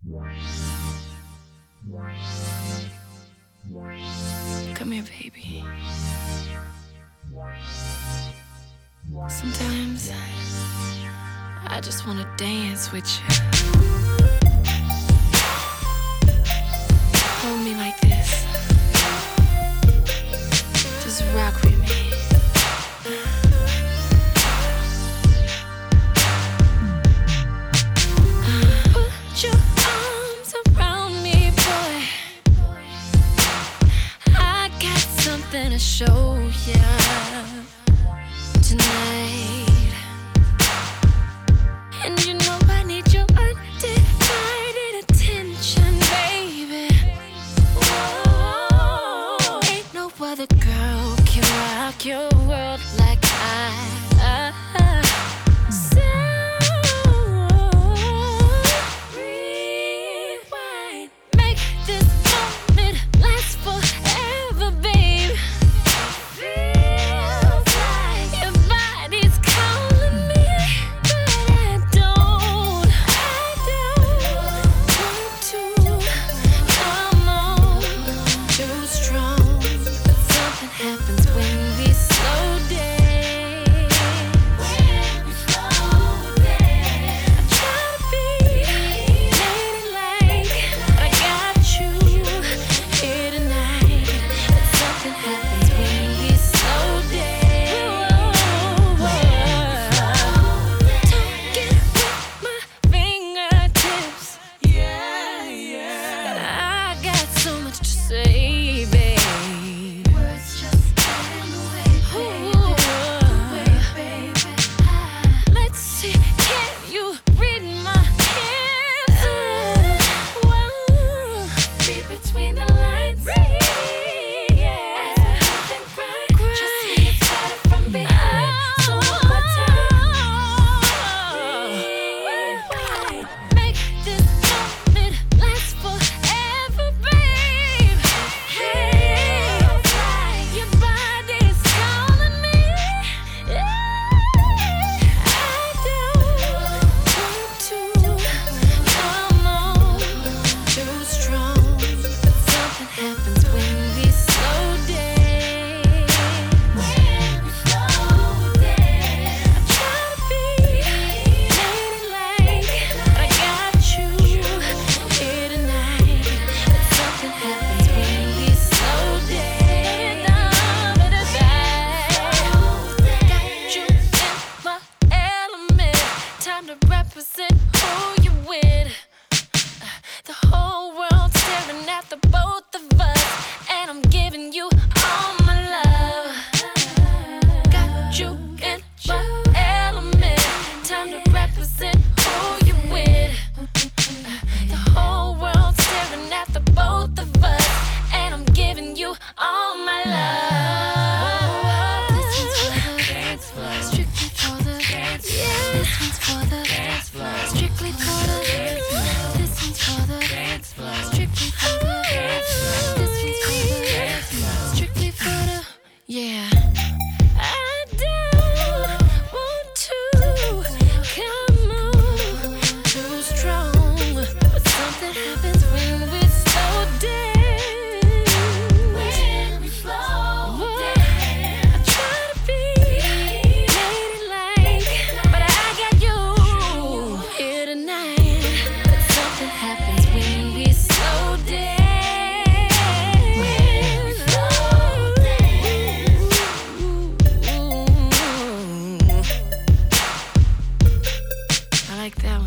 Come here, baby. Sometimes I just wanna dance with you. Hold me like this. Just rock with me. Put your arms around me, boy. I got something to show ya tonight. And you know I need your undivided attention, baby. Whoa. Ain't no other girl can rock your world like I. So rewind, make this moment last forever, babe. Feels like your body's calling me, but I don't want to. Come on, too strong. But something happens when we slow down. Represent who you with. The whole world staring at the both of us, and I'm giving you all my love. Got you in my element. Time to represent who you with. The whole world staring at the both of us, and I'm giving you all my love. This one's for the dance floor. Strictly for the dance floor. Yeah. This one's for the dance floor. Strictly for the dance floor. This one's for the dance floor. Strictly for the dance floor. This one's for the dance floor. Strictly for the, yeah. I don't want to come on too strong, but something happens when we slow down. When we slow down, I try to be ladylike, but I got you here tonight. But something happens when we slow down. When we slow down. I like that one.